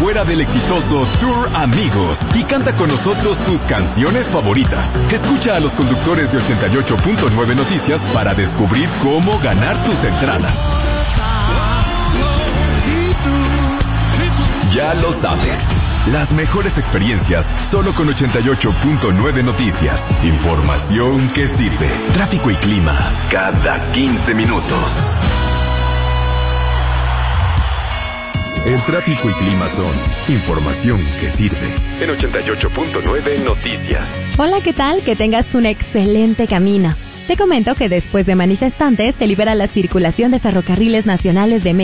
fuera del exitoso Tour Amigos y canta con nosotros tus canciones favoritas. Escucha a los conductores de 88.9 Noticias para descubrir cómo ganar tus entradas. Ya lo sabes, las mejores experiencias solo con 88.9 Noticias. Información que sirve. Tráfico y clima cada 15 minutos. El tráfico y clima son información que sirve. En 88.9 Noticias. Hola, ¿qué tal? Que tengas un excelente camino. Te comento que después de manifestantes se libera la circulación de ferrocarriles nacionales de México